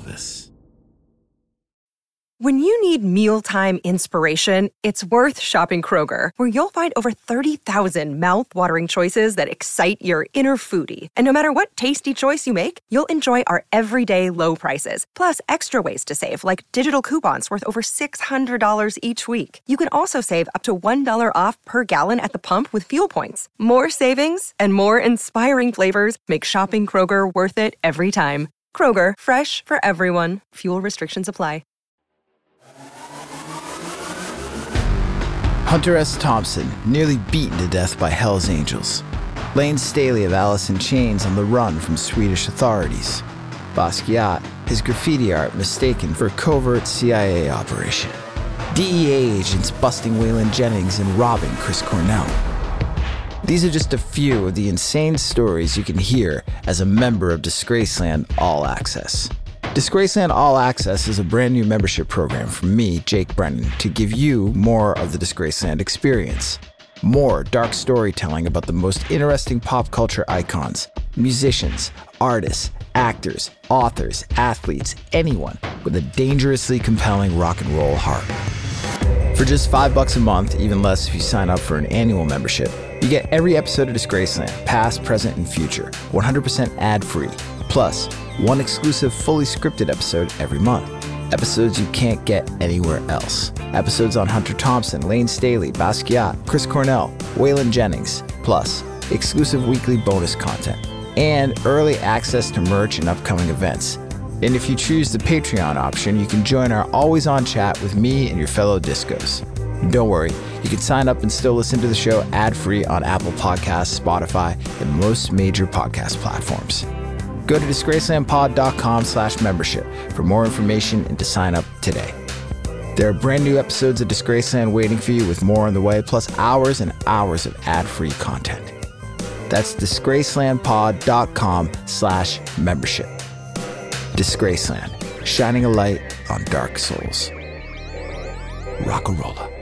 this. When you need mealtime inspiration, it's worth shopping Kroger, where you'll find over 30,000 mouth-watering choices that excite your inner foodie. And no matter what tasty choice you make, you'll enjoy our everyday low prices, plus extra ways to save, like digital coupons worth over $600 each week. You can also save up to $1 off per gallon at the pump with fuel points. More savings and more inspiring flavors make shopping Kroger worth it every time. Kroger, fresh for everyone. Fuel restrictions apply. Hunter S. Thompson, nearly beaten to death by Hell's Angels. Lane Staley of Alice in Chains on the run from Swedish authorities. Basquiat, his graffiti art mistaken for a covert CIA operation. DEA agents busting Waylon Jennings and robbing Chris Cornell. These are just a few of the insane stories you can hear as a member of Disgraceland All Access. Disgraceland All Access is a brand new membership program from me, Jake Brennan, to give you more of the Disgraceland experience. More dark storytelling about the most interesting pop culture icons, musicians, artists, actors, authors, athletes, anyone with a dangerously compelling rock and roll heart. For just $5 a month, even less if you sign up for an annual membership, you get every episode of Disgraceland, past, present, and future, 100% ad-free. Plus, one exclusive fully scripted episode every month. Episodes you can't get anywhere else. Episodes on Hunter Thompson, Lane Staley, Basquiat, Chris Cornell, Waylon Jennings. Plus, exclusive weekly bonus content. And early access to merch and upcoming events. And if you choose the Patreon option, you can join our always-on chat with me and your fellow discos. And don't worry, you can sign up and still listen to the show ad-free on Apple Podcasts, Spotify, and most major podcast platforms. Go to disgracelandpod.com/membership for more information and to sign up today. There are brand new episodes of Disgraceland waiting for you with more on the way, plus hours and hours of ad-free content. That's disgracelandpod.com/membership. Disgraceland, shining a light on dark souls. Rock-a-rolla.